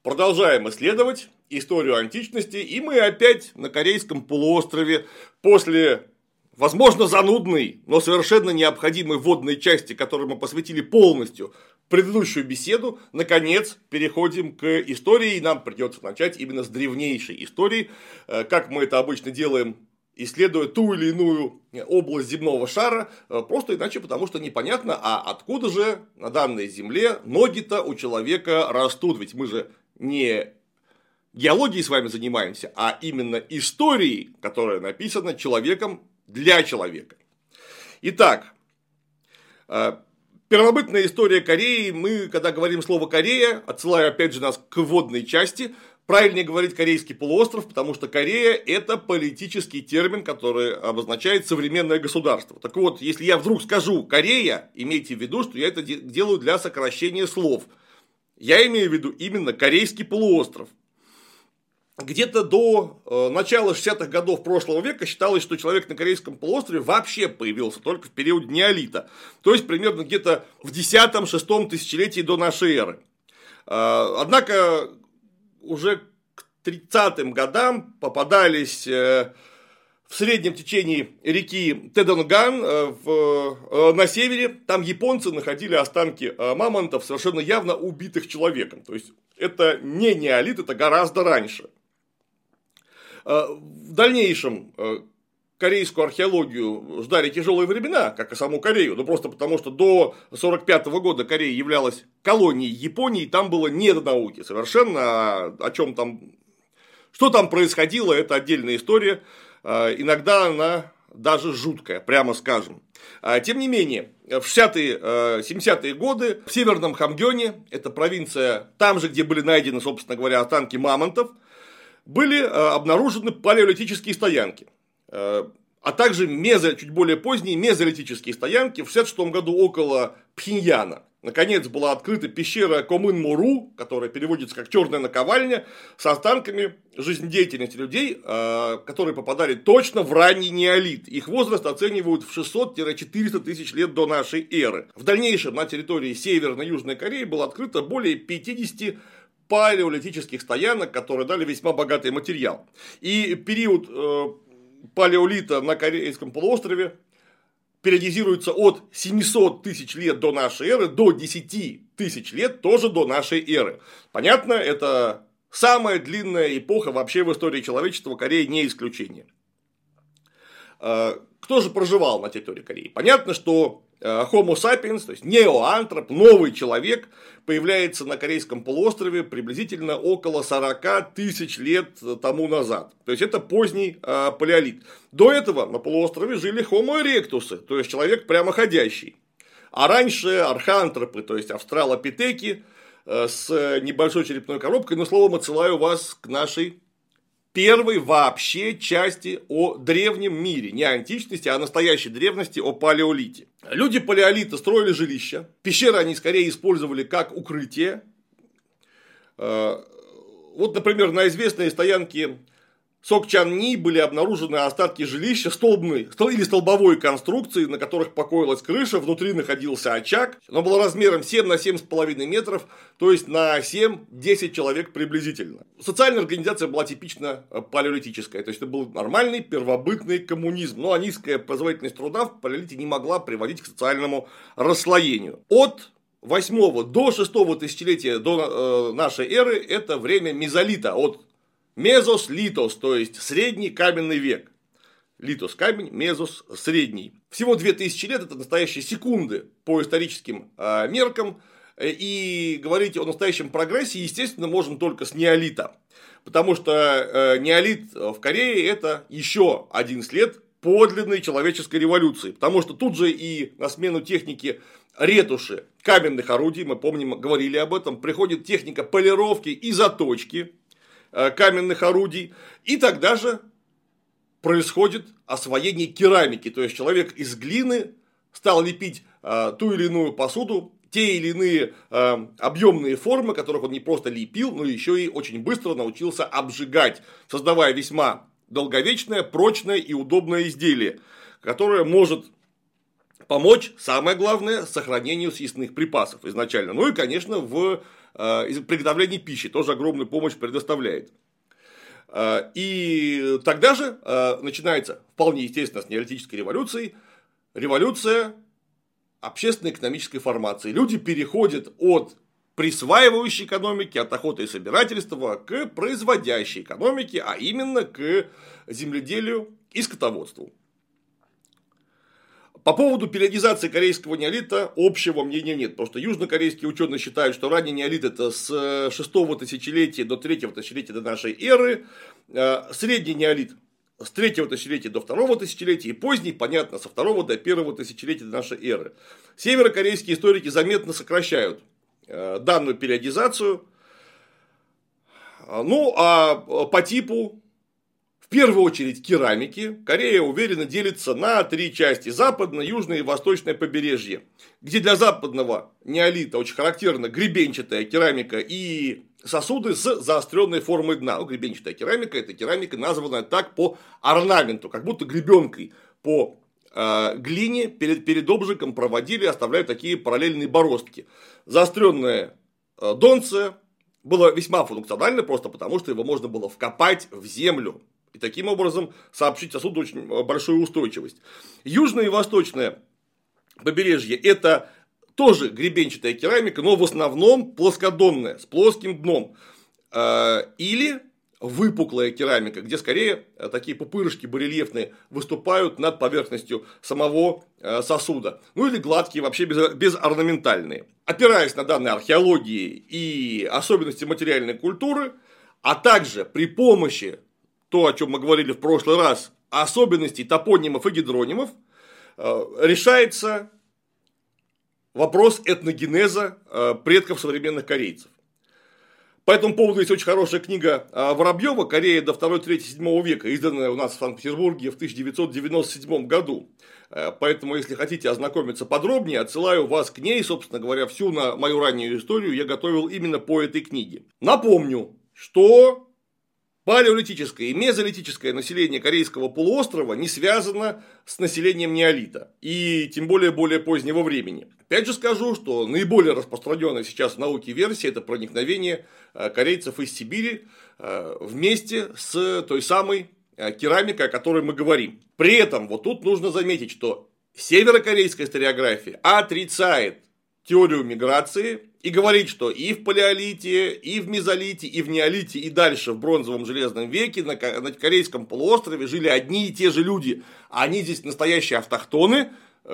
Продолжаем исследовать историю античности, и мы опять на Корейском полуострове после, возможно, занудной, но совершенно необходимой вводной части, которой мы посвятили полностью предыдущую беседу, наконец переходим к истории, и нам придется начать именно с древнейшей истории, как мы это обычно делаем, исследуя ту или иную область земного шара, просто иначе потому, что непонятно, а откуда же на данной земле ноги-то у человека растут, ведь мы же не геологией с вами занимаемся, а именно историей, которая написана человеком для человека. Итак, первобытная история Кореи, мы, когда говорим слово Корея, отсылаю опять же нас к вводной части, правильнее говорить Корейский полуостров, потому что Корея – это политический термин, который обозначает современное государство. Так вот, если я вдруг скажу Корея, имейте в виду, что я это делаю для сокращения слов. Я имею в виду именно Корейский полуостров. Где-то до начала 60-х годов прошлого века считалось, что человек на Корейском полуострове вообще появился только в период неолита. То есть, примерно где-то в 10-6 тысячелетии до нашей эры. Однако, уже к 30-м годам попадались в среднем течении реки Тэдонган на севере. Там японцы находили останки мамонтов, совершенно явно убитых человеком. То есть, это не неолит, это гораздо раньше. В дальнейшем корейскую археологию ждали тяжелые времена, как и саму Корею, но просто потому, что до 1945 года Корея являлась колонией Японии, там было не до науки совершенно, о чем там, что там происходило, это отдельная история, иногда она даже жуткая, прямо скажем. Тем не менее, в 60-е, 70-е годы в Северном Хамгёне, это провинция, там же, где были найдены, собственно говоря, останки мамонтов, были обнаружены палеолитические стоянки, а также чуть более поздние мезолитические стоянки в 1966 году около Пхеньяна. Наконец была открыта пещера Комын-Мору, которая переводится как «черная наковальня», с останками жизнедеятельности людей, которые попадали точно в ранний неолит. Их возраст оценивают в 600-400 тысяч лет до нашей эры. В дальнейшем на территории Северной и Южной Кореи было открыто более 50 палеолитических стоянок, которые дали весьма богатый материал. И период палеолита на Корейском полуострове периодизируется от 700 тысяч лет до нашей эры до 10 тысяч лет тоже до нашей эры. Понятно, это самая длинная эпоха вообще в истории человечества, Корея не исключение. Кто же проживал на территории Кореи? Понятно, что Homo sapiens, то есть неоантроп, новый человек, появляется на Корейском полуострове приблизительно около 40 тысяч лет тому назад. То есть, это поздний палеолит. До этого на полуострове жили Homo erectus, то есть, человек прямоходящий. А раньше археантропы, то есть, австралопитеки с небольшой черепной коробкой. Но, словом, отсылаю вас к нашей первой вообще части о древнем мире, не античности, а настоящей древности, о палеолите. Люди палеолита строили жилища, пещеры они скорее использовали как укрытие. Вот, например, на известной стоянке Сокчанни были обнаружены остатки жилища или столбовой конструкции, на которых покоилась крыша, внутри находился очаг. Оно было размером 7 на 7,5 метров, то есть на 7-10 человек приблизительно. Социальная организация была типично палеолитическая, то есть это был нормальный первобытный коммунизм. Но низкая производительность труда в палеолите не могла приводить к социальному расслоению. От 8 до 6 тысячелетия до нашей эры это время мезолита, от Мезос, литос, то есть средний каменный век. Литос – камень, мезос – средний. Всего 2000 лет – это настоящие секунды по историческим меркам. И говорить о настоящем прогрессе, естественно, можно только с неолита. Потому что неолит в Корее – это еще один след подлинной человеческой революции. Потому что тут же и на смену техники ретуши каменных орудий, мы помним, говорили об этом, приходит техника полировки и заточки каменных орудий, и тогда же происходит освоение керамики, то есть человек из глины стал лепить ту или иную посуду, те или иные объемные формы, которых он не просто лепил, но еще и очень быстро научился обжигать, создавая весьма долговечное, прочное и удобное изделие, которое может помочь, самое главное, сохранению съестных припасов изначально. Ну и, конечно, в приготовления пищи, тоже огромную помощь предоставляет. И тогда же начинается, вполне естественно, с неолитической революции, революция общественно-экономической формации. Люди переходят от присваивающей экономики, от охоты и собирательства к производящей экономике, а именно к земледелию и скотоводству. По поводу периодизации корейского неолита общего мнения нет, потому что южнокорейские ученые считают, что ранний неолит это с 6 тысячелетия до 3 тысячелетия до нашей эры, средний неолит с 3 тысячелетия до 2 тысячелетия и поздний, понятно, со 2 до 1 тысячелетия до нашей эры. Северокорейские историки заметно сокращают данную периодизацию. Ну, а по типу, в первую очередь, керамики, Корея уверенно делится на 3 части: западное, южное и восточное побережье, где для западного неолита очень характерна гребенчатая керамика и сосуды с заостренной формой дна. Ну, гребенчатая керамика — это керамика, названная так по орнаменту, как будто гребенкой по глине перед обжигом проводили, оставляя такие параллельные бороздки. Заостренное донце было весьма функционально, просто потому что его можно было вкопать в землю и таким образом сообщить сосуду очень большую устойчивость. Южное и восточное побережье — это тоже гребенчатая керамика, но в основном плоскодонная, с плоским дном. Или выпуклая керамика, где скорее такие пупырышки барельефные выступают над поверхностью самого сосуда. Ну или гладкие, вообще безорнаментальные. Опираясь на данные археологии и особенности материальной культуры, а также при помощи, то, о чем мы говорили в прошлый раз, особенностей топонимов и гидронимов, решается вопрос этногенеза предков современных корейцев. По этому поводу есть очень хорошая книга Воробьева «Корея до 2-3-7 века», изданная у нас в Санкт-Петербурге в 1997 году. Поэтому, если хотите ознакомиться подробнее, отсылаю вас к ней. Собственно говоря, всю мою раннюю историю я готовил именно по этой книге. Напомню, что палеолитическое и мезолитическое население Корейского полуострова не связано с населением неолита, и тем более позднего времени. Опять же скажу, что наиболее распространенная сейчас в науке версия — это проникновение корейцев из Сибири вместе с той самой керамикой, о которой мы говорим. При этом вот тут нужно заметить, что северокорейская историография отрицает теорию миграции и говорит, что и в палеолите, и в мезолите, и в неолите, и дальше в бронзовом железном веке на Корейском полуострове жили одни и те же люди. Они здесь настоящие автохтоны,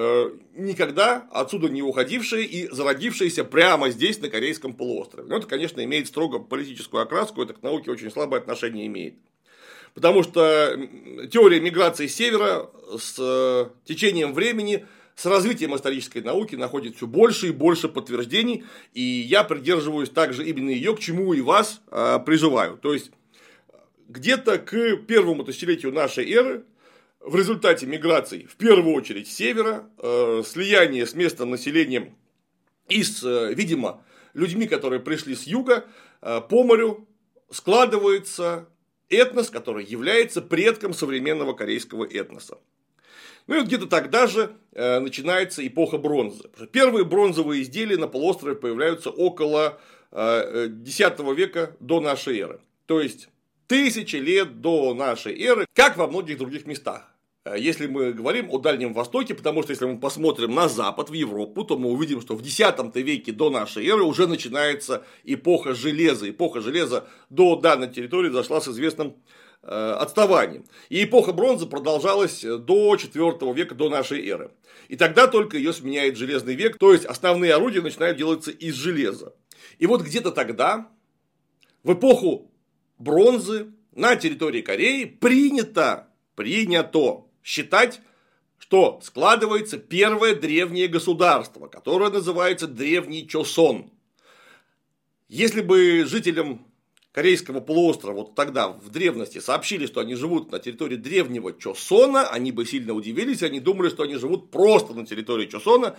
никогда отсюда не уходившие и зародившиеся прямо здесь, на Корейском полуострове. Но это, конечно, имеет строго политическую окраску, это к науке очень слабое отношение имеет. Потому что теория миграции с севера с течением времени, с развитием исторической науки находит все больше и больше подтверждений, и я придерживаюсь также именно ее, к чему и вас призываю. То есть, где-то к первому тысячелетию нашей эры в результате миграций, в первую очередь с севера, слияния с местным населением и с, видимо, людьми, которые пришли с юга, по морю, складывается этнос, который является предком современного корейского этноса. Ну и вот где-то тогда же начинается эпоха бронзы. Первые бронзовые изделия на полуострове появляются около X века до нашей эры. То есть 1000 лет до нашей эры, как во многих других местах. Если мы говорим о Дальнем Востоке, потому что если мы посмотрим на запад, в Европу, то мы увидим, что в X веке до нашей эры уже начинается эпоха железа. Эпоха железа до данной территории зашла с известным отставанием. И эпоха бронзы продолжалась до IV века до нашей эры. И тогда только ее сменяет железный век, то есть основные орудия начинают делаться из железа. И вот где-то тогда, в эпоху бронзы, на территории Кореи принято считать, что складывается первое древнее государство, которое называется Древний Чосон. Если бы жителям Корейского полуострова вот тогда, в древности, сообщили, что они живут на территории древнего Чосона, они бы сильно удивились, они думали, что они живут просто на территории Чосона,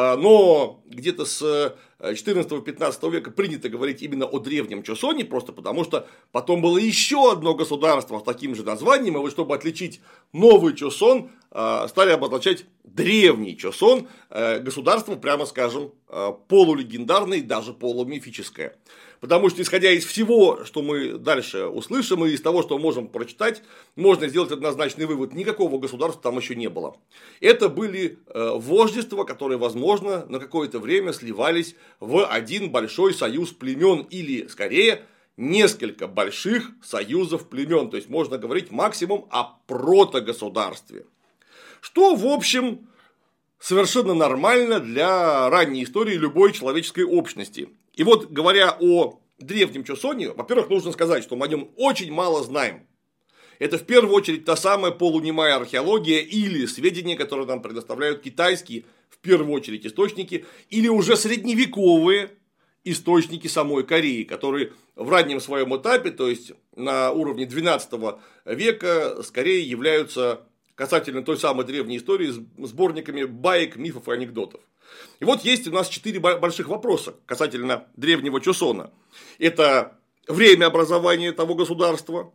но где-то с 14-15 века принято говорить именно о древнем Чосоне, просто потому что потом было еще одно государство с таким же названием, и вот чтобы отличить новый Чосон, стали обозначать древний Чосон, государство, прямо скажем, полулегендарное и даже полумифическое. Потому что, исходя из всего, что мы дальше услышим, и из того, что можем прочитать, можно сделать однозначный вывод: никакого государства там еще не было. Это были вождества, которые, возможно, на какое-то время сливались в один большой союз племен, или, скорее, несколько больших союзов племен. То есть, можно говорить максимум о протогосударстве. Что, в общем, совершенно нормально для ранней истории любой человеческой общности. И вот, говоря о древнем Чосоне, во-первых, нужно сказать, что мы о нем очень мало знаем. Это в первую очередь та самая полунемая археология или сведения, которые нам предоставляют китайские, в первую очередь, источники, или уже средневековые источники самой Кореи, которые в раннем своем этапе, то есть на уровне XII века, скорее являются, касательно той самой древней истории, сборниками баек, мифов и анекдотов. И вот есть у нас 4 больших вопроса касательно древнего Чосона. Это время образования того государства.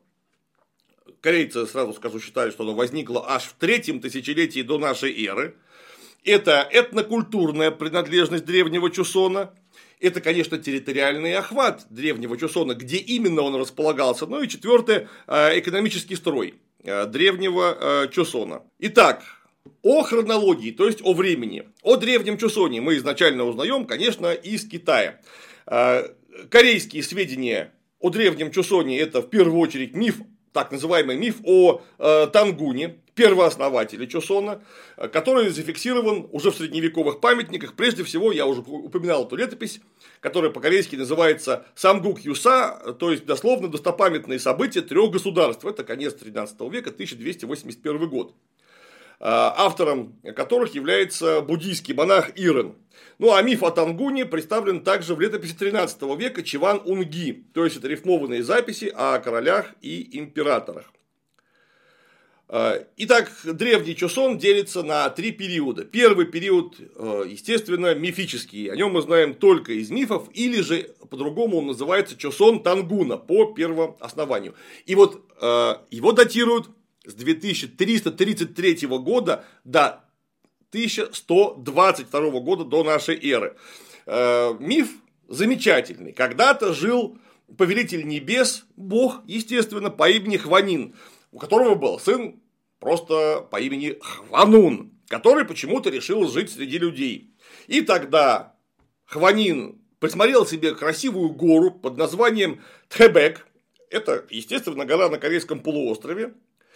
Корейцы, сразу скажу, считают, что оно возникло аж в 3-м тысячелетии до нашей эры. Это этнокультурная принадлежность древнего Чосона. Это, конечно, территориальный охват древнего Чосона, где именно он располагался. Ну и 4-е, экономический строй древнего Чосона. Итак, о хронологии, то есть о времени. О древнем Чосоне мы изначально узнаем, конечно, из Китая. Корейские сведения о древнем Чосоне — это в первую очередь миф, так называемый миф о Тангуне, первооснователе Чосона, который зафиксирован уже в средневековых памятниках. Прежде всего, я уже упоминал эту летопись, которая по-корейски называется Самгук Юса, то есть дословно достопамятные события 3 государств. Это конец 13 века, 1281 год. Автором которых является буддийский монах Ирен. Ну а миф о Тангуне представлен также в летописи 13 века Чиван Унги, то есть это рифмованные записи о королях и императорах. Итак, древний Чосон делится на 3 периода. Первый период, естественно, мифический, о нем мы знаем только из мифов, или же по-другому он называется Чосон Тангуна по первооснованию. И вот его датируют с 2333 года до 1122 года до нашей эры. Миф замечательный. Когда-то жил повелитель небес, бог, естественно, по имени Хванин, у которого был сын просто по имени Хванун, который почему-то решил жить среди людей. И тогда Хванин присмотрел себе красивую гору под названием Тхэбэк. Это, естественно, гора на Корейском полуострове.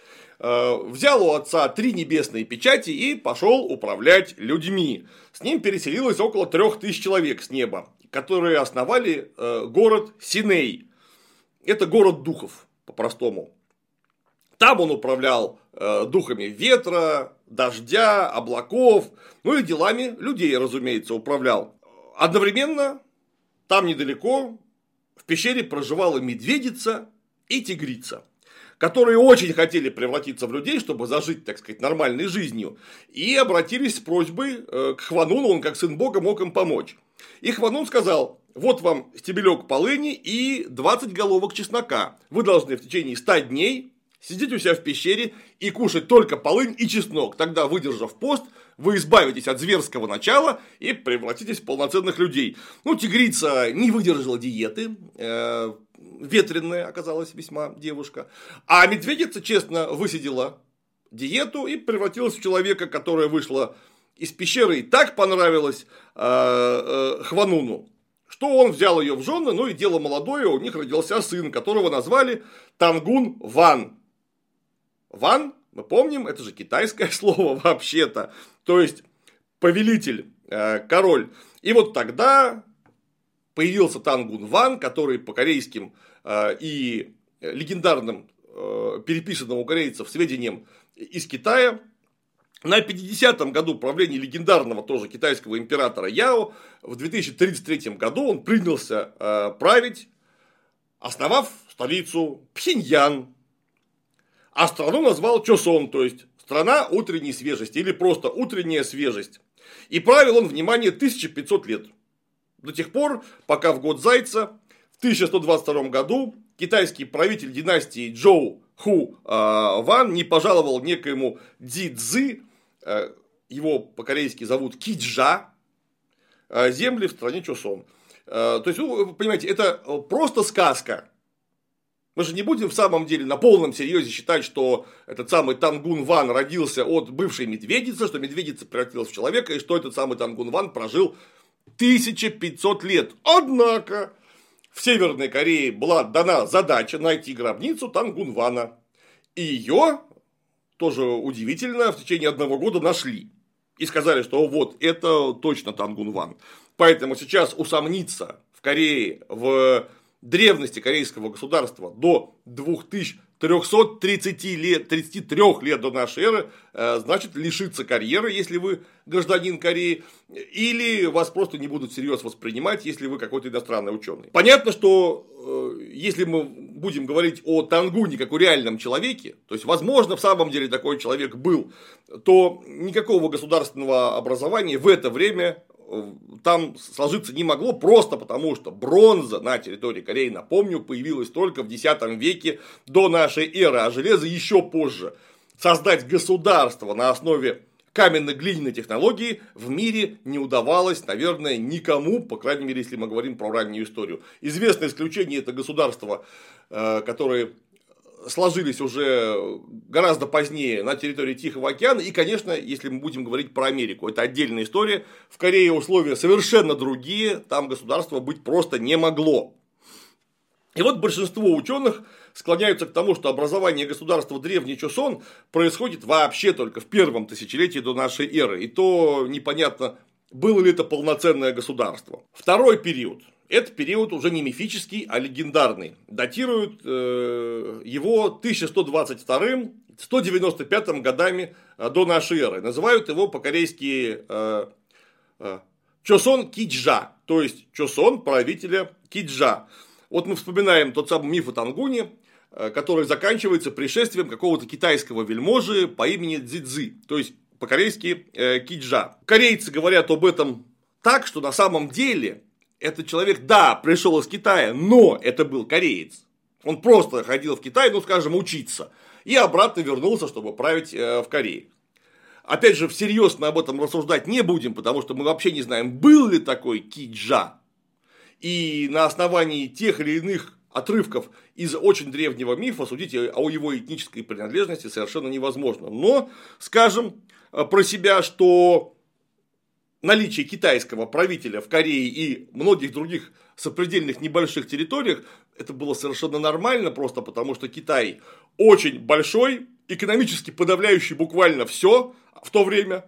Взял у отца 3 небесные печати и пошел управлять людьми. С ним переселилось около 3000 человек с неба, которые основали город Синей. Это город духов, по-простому. Там он управлял духами ветра, дождя, облаков, ну и делами людей, разумеется, управлял. Одновременно там недалеко в пещере проживала медведица и тигрица, которые очень хотели превратиться в людей, чтобы зажить, так сказать, нормальной жизнью, и обратились с просьбой к Хвануну, он как сын бога мог им помочь. И Хванун сказал: вот вам стебелек полыни и 20 головок чеснока. Вы должны в течение 100 дней сидеть у себя в пещере и кушать только полынь и чеснок. Тогда, выдержав пост, вы избавитесь от зверского начала и превратитесь в полноценных людей. Ну, тигрица не выдержала диеты, ветреная оказалась весьма девушка. А медведица честно высидела диету и превратилась в человека, которая вышла из пещеры и так понравилась Хвануну, что он взял ее в жены, ну и дело молодое, у них родился сын, которого назвали Тангун Ван. Ван, мы помним, это же китайское слово вообще-то, то есть повелитель, король. И вот тогда появился Тангун Ван, который по корейским и легендарным, переписанным у корейцев сведениям из Китая, на 50-м году правления легендарного тоже китайского императора Яо, в 2033 году он принялся править основав столицу Пхеньян, а страну назвал Чосон, то есть страна утренней свежести или просто утренняя свежесть. И правил он, внимание, 1500 лет. До тех пор, пока в год Зайца в 1122 году китайский правитель династии Чжоу Ху Ван не пожаловал некоему Ди Цзы, его по-корейски зовут Киджа, земли в стране Чосон. То есть, вы понимаете, это просто сказка. Мы же не будем в самом деле на полном серьезе считать, что этот самый Тангун Ван родился от бывшей медведицы, что медведица превратилась в человека, и что этот самый Тангун Ван прожил 1500 лет. Однако в Северной Корее была дана задача найти гробницу Тангун Вана. И ее, тоже удивительно, в течение 1 года нашли. И сказали, что вот это точно Тангун Ван. Поэтому сейчас усомниться в Корее, в древности корейского государства до 2333 лет до нашей эры, значит лишиться карьеры, если вы гражданин Кореи, или вас просто не будут всерьез воспринимать, если вы какой-то иностранный ученый. Понятно, что если мы будем говорить о Тангуне как о реальном человеке, то есть, возможно, в самом деле такой человек был, то никакого государственного образования в это время там сложиться не могло, просто потому что бронза на территории Кореи, напомню, появилась только в X веке до нашей эры, а железо еще позже. Создать государство на основе каменно-глиняной технологии в мире не удавалось, наверное, никому, по крайней мере, если мы говорим про раннюю историю. Известное исключение — это государства, которые сложились уже гораздо позднее на территории Тихого океана. И, конечно, если мы будем говорить про Америку, это отдельная история. В Корее условия совершенно другие, там государства быть просто не могло. И вот большинство ученых склоняются к тому, что образование государства древний Чосон происходит вообще только в 1-м тысячелетии до нашей эры. И то непонятно, было ли это полноценное государство. Второй период. Это период уже не мифический, а легендарный. Датируют его 1122-195 годами до нашей эры. Называют его по-корейски Чосон Киджа, то есть Чосон правителя Киджа. Вот мы вспоминаем тот самый миф о Тангуне, который заканчивается пришествием какого-то китайского вельможи по имени Цзы, то есть по-корейски Киджа. Корейцы говорят об этом так, что на самом деле этот человек, да, пришел из Китая, но это был кореец. Он просто ходил в Китай, ну, скажем, учиться. И обратно вернулся, чтобы править в Корее. Опять же, всерьез мы об этом рассуждать не будем, потому что мы вообще не знаем, был ли такой Киджа. И на основании тех или иных отрывков из очень древнего мифа судить о его этнической принадлежности совершенно невозможно. Но скажем про себя, что наличие китайского правителя в Корее и многих других сопредельных небольших территориях, это было совершенно нормально, просто потому что Китай очень большой, экономически подавляющий буквально все в то время,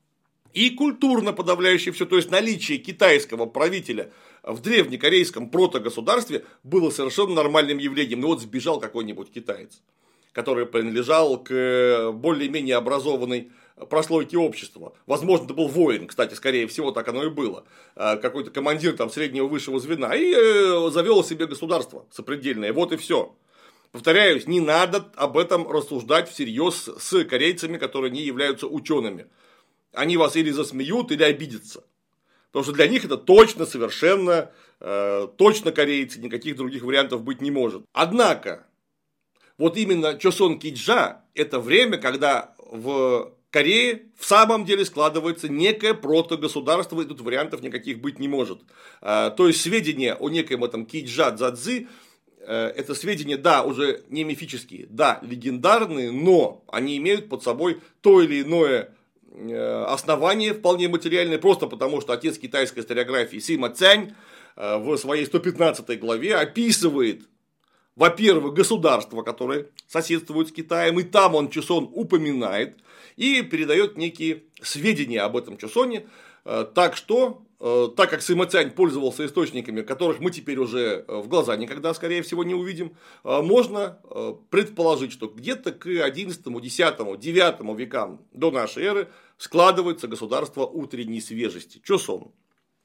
и культурно подавляющий все. То есть наличие китайского правителя в древнекорейском протогосударстве было совершенно нормальным явлением. Ну вот сбежал какой-нибудь китаец, который принадлежал к более-менее образованной прослойки общества. Возможно, это был воин, кстати, скорее всего, так оно и было. Какой-то командир там среднего высшего звена. И завел себе государство сопредельное. Вот и все. Повторяюсь, не надо об этом рассуждать всерьез с корейцами, которые не являются учеными. Они вас или засмеют, или обидятся. Потому что для них это точно, совершенно, точно корейцы, никаких других вариантов быть не может. Однако, вот именно Чосон Киджа – это время, когда в Корее в самом деле складывается некое протогосударство, и тут вариантов никаких быть не может. То есть сведения о некоем этом Киджа Цзы, это сведения, да, уже не мифические, да, легендарные, но они имеют под собой то или иное основание вполне материальное, просто потому что отец китайской историографии Сыма Цянь в своей 115 главе описывает, во-первых, государство, которое соседствует с Китаем, и там он Чосон упоминает и передает некие сведения об этом Чосоне, так что, так как Сыма Цянь пользовался источниками, которых мы теперь уже в глаза никогда, скорее всего, не увидим, можно предположить, что где-то к 11, 10, 9 векам до нашей эры складывается государство утренней свежести Чосон.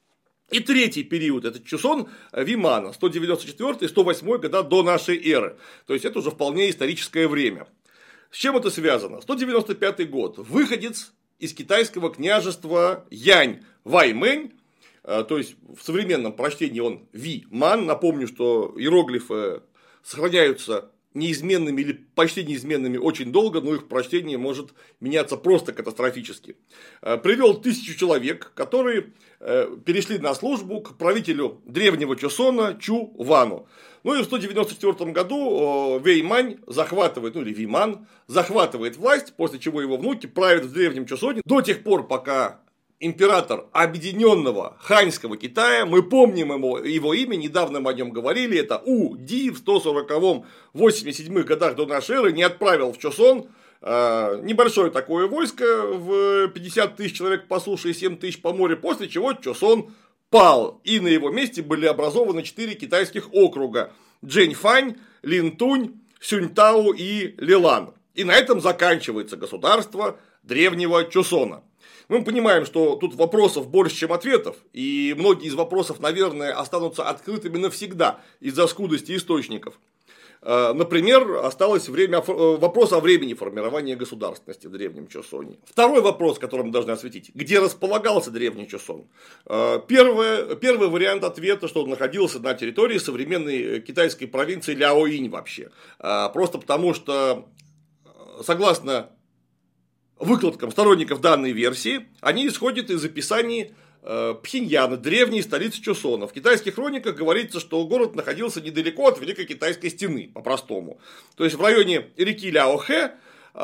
И третий период – это Чосон Вимана, 194-108 года до нашей эры. То есть, это уже вполне историческое время. С чем это связано? 195 год. Выходец из китайского княжества Янь Ваймэнь, то есть, в современном прочтении он Ви-ман. Напомню, что иероглифы сохраняются неизменными или почти неизменными очень долго, но их прочтение может меняться просто катастрофически. Привел 1000 человек, которые перешли на службу к правителю древнего Чосона Чу Вану. Ну и в 194 году Вэймань захватывает, ну или Виман, захватывает власть, после чего его внуки правят в древнем Чосоне до тех пор, пока император объединенного ханьского Китая, мы помним его имя, недавно мы о нем говорили, это У-Ди в 140-м, 87-х годах до нашей эры не отправил в Чосон небольшое такое войско в 50 тысяч человек по суше и 7 тысяч по морю, после чего Чосон пал, и на его месте были образованы 4 китайских округа – Джэньфань, Линтунь, Сюньтау и Лилан. И на этом заканчивается государство древнего Чосона. Мы понимаем, что тут вопросов больше, чем ответов, и многие из вопросов, наверное, останутся открытыми навсегда из-за скудости источников. Например, осталось вопрос о времени формирования государственности в древнем Чосоне. Второй вопрос, который мы должны осветить: где располагался древний Чосон? Первый вариант ответа, что он находился на территории современной китайской провинции Ляоинь вообще. Просто потому, что, согласно выкладкам сторонников данной версии, они исходят из описаний Пхеньяна, древней столицы Чосона. В китайских хрониках говорится, что город находился недалеко от Великой Китайской стены, по-простому. То есть, в районе реки Ляохэ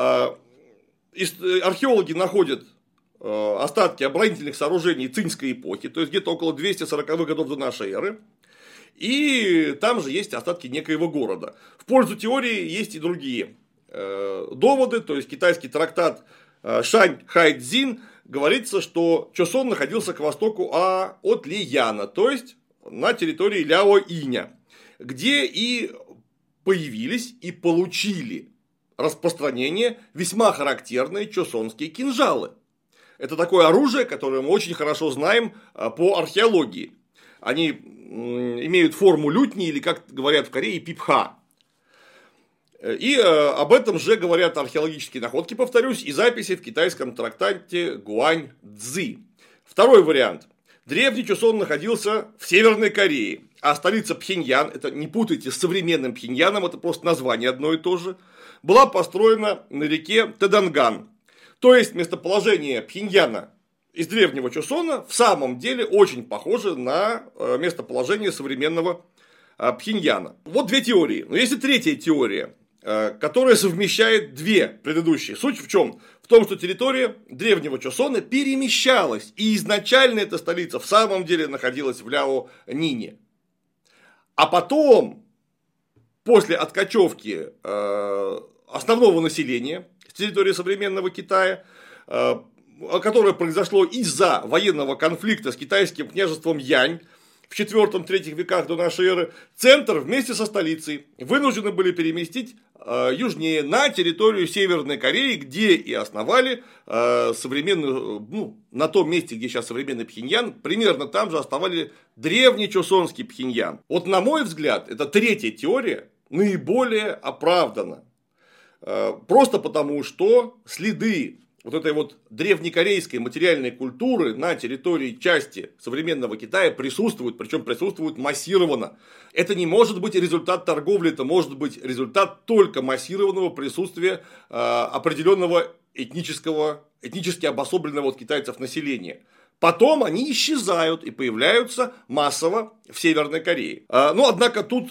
археологи находят остатки оборонительных сооружений цинской эпохи, то есть, где-то около 240-х годов до нашей эры. И там же есть остатки некоего города. В пользу теории есть и другие доводы, то есть, китайский трактат Шань Хайцзин говорится, что Чосон находился к востоку от Лияна, то есть на территории Ляоиня, где и появились и получили распространение весьма характерные чосонские кинжалы. Это такое оружие, которое мы очень хорошо знаем по археологии. Они имеют форму лютни или, как говорят в Корее, пипха. И об этом же говорят археологические находки, повторюсь, и записи в китайском трактате Гуань Цзы. Второй вариант. Древний Чосон находился в Северной Корее, а столица Пхеньян, это не путайте с современным Пхеньяном, это просто название одно и то же, была построена на реке Тэданган. То есть, местоположение Пхеньяна из древнего Чосона в самом деле очень похоже на местоположение современного Пхеньяна. Вот две теории. Но есть и третья теория, которая совмещает две предыдущие. Суть в чем? В том, что территория древнего Чосона перемещалась, и изначально эта столица в самом деле находилась в Ляонине. А потом, после откачевки основного населения с территории современного Китая, которое произошло из-за военного конфликта с китайским княжеством Янь, в IV-III веках до нашей эры, центр вместе со столицей вынуждены были переместить южнее, на территорию Северной Кореи, где и основали современную, на том месте, где сейчас современный Пхеньян, примерно там же основали древний чосонский Пхеньян. Вот на мой взгляд, эта третья теория наиболее оправдана. Просто потому, что следы вот этой вот древнекорейской материальной культуры на территории части современного Китая присутствуют, причем присутствуют массированно. Это не может быть результат торговли, это может быть результат только массированного присутствия определенного этнически обособленного от китайцев населения. Потом они исчезают и появляются массово в Северной Корее. Но, однако, тут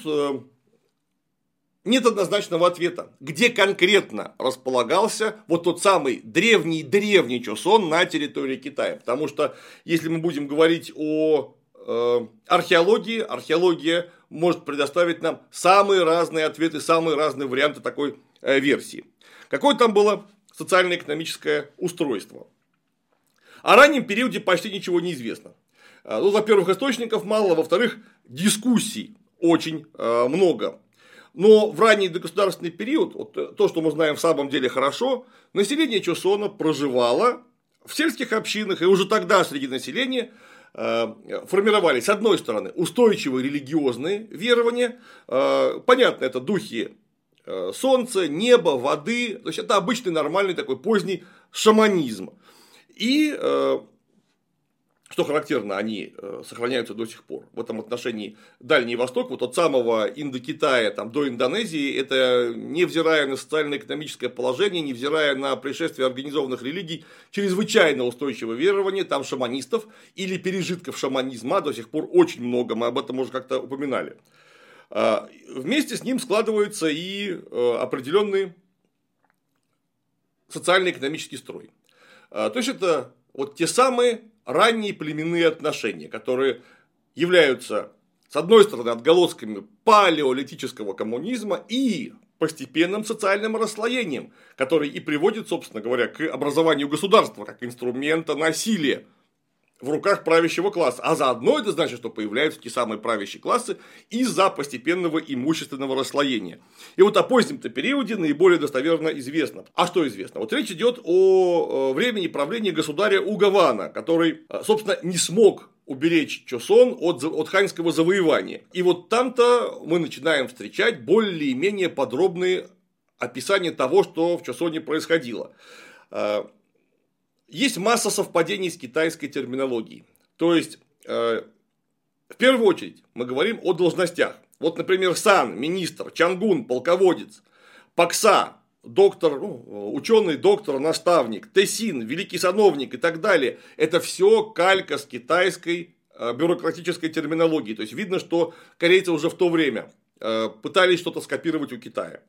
нет однозначного ответа, где конкретно располагался вот тот самый древний Чосон на территории Китая. Потому что, если мы будем говорить о археологии, археология может предоставить нам самые разные ответы, самые разные варианты такой версии. Какое там было социально-экономическое устройство? О раннем периоде почти ничего не известно. Ну, во-первых, источников мало, во-вторых, дискуссий очень много. Но в ранний догосударственный период, вот то, что мы знаем в самом деле хорошо, население Чосона проживало в сельских общинах, и уже тогда среди населения формировали, с одной стороны, устойчивые религиозные верования. Понятно, это духи солнца, неба, воды. То есть, это обычный нормальный такой поздний шаманизм. И, что характерно, они сохраняются до сих пор. В этом отношении Дальний Восток, вот от самого Индокитая там, до Индонезии, это, невзирая на социально-экономическое положение, невзирая на пришествие организованных религий, чрезвычайно устойчивое верование, там шаманистов или пережитков шаманизма до сих пор очень много, мы об этом уже как-то упоминали. Вместе с ним складывается и определенный социально-экономический строй. То есть, это вот те самые ранние племенные отношения, которые являются, с одной стороны, отголосками палеолитического коммунизма и постепенным социальным расслоением, который и приводит, собственно говоря, к образованию государства как инструмента насилия в руках правящего класса. А заодно это значит, что появляются те самые правящие классы из-за постепенного имущественного расслоения. И вот о позднем-то периоде наиболее достоверно известно. А что известно? Вот речь идет о времени правления государя Угавана, который, собственно, не смог уберечь Чосон от ханьского завоевания. И вот там-то мы начинаем встречать более-менее подробные описания того, что в Чосоне происходило. Есть масса совпадений с китайской терминологией. То есть, в первую очередь, мы говорим о должностях. Вот, например, сан, министр, чангун, полководец, пакса, доктор, ученый, доктор, наставник, тэсин, великий сановник и так далее. Это все калька с китайской бюрократической терминологии. То есть, видно, что корейцы уже в то время пытались что-то скопировать у Китая.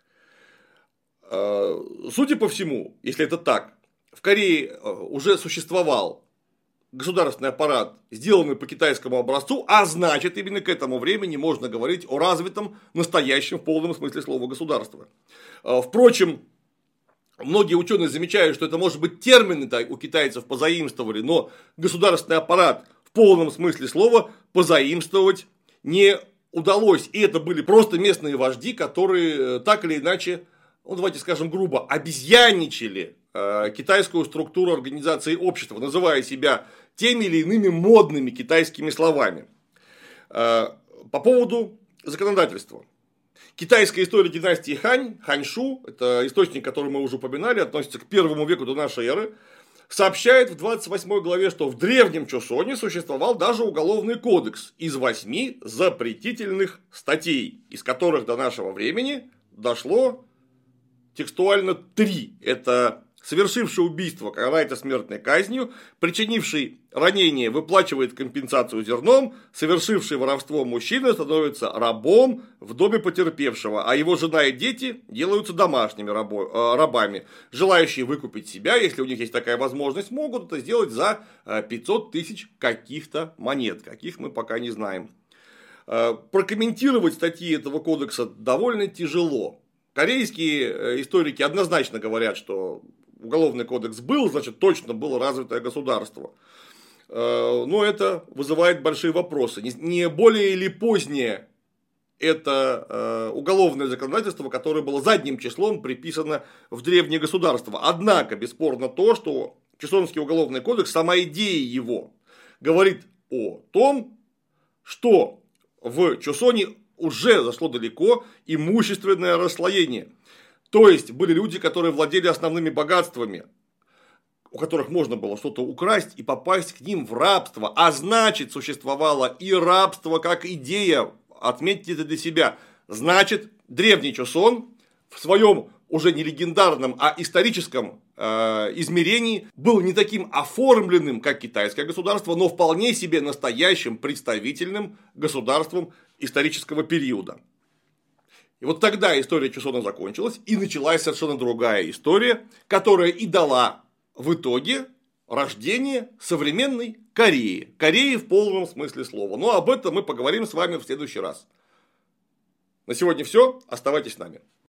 Судя по всему, если это так, в Корее уже существовал государственный аппарат, сделанный по китайскому образцу, а значит, именно к этому времени можно говорить о развитом, настоящем, в полном смысле слова, государстве. Впрочем, многие ученые замечают, что это, может быть, термины у китайцев позаимствовали, но государственный аппарат в полном смысле слова позаимствовать не удалось. И это были просто местные вожди, которые так или иначе, давайте скажем грубо, обезьянничали китайскую структуру организации общества, называя себя теми или иными модными китайскими словами. По поводу законодательства. Китайская история династии Хань, Ханьшу, это источник, который мы уже упоминали, относится к первому веку до нашей эры, сообщает в 28 главе, что в древнем Чосоне существовал даже уголовный кодекс из 8 запретительных статей, из которых до нашего времени дошло текстуально 3. Это совершивший убийство карается смертной казнью, причинивший ранение выплачивает компенсацию зерном, совершивший воровство мужчина становится рабом в доме потерпевшего, а его жена и дети делаются домашними рабами. Желающие выкупить себя, если у них есть такая возможность, могут это сделать за 500 тысяч каких-то монет, каких мы пока не знаем. Прокомментировать статьи этого кодекса довольно тяжело. Корейские историки однозначно говорят, что уголовный кодекс был, значит, точно было развитое государство. Но это вызывает большие вопросы. Не более или позднее это уголовное законодательство, которое было задним числом приписано в древнее государство. Однако, бесспорно то, что Чосонский уголовный кодекс, сама идея его, говорит о том, что в Чосоне уже зашло далеко имущественное расслоение. То есть, были люди, которые владели основными богатствами, у которых можно было что-то украсть и попасть к ним в рабство. А значит, существовало и рабство как идея. Отметьте это для себя. Значит, древний Чосон в своем уже не легендарном, а историческом измерении был не таким оформленным, как китайское государство, но вполне себе настоящим представительным государством исторического периода. И вот тогда история Чосона закончилась, и началась совершенно другая история, которая и дала в итоге рождение современной Кореи. Кореи в полном смысле слова. Но об этом мы поговорим с вами в следующий раз. На сегодня все. Оставайтесь с нами.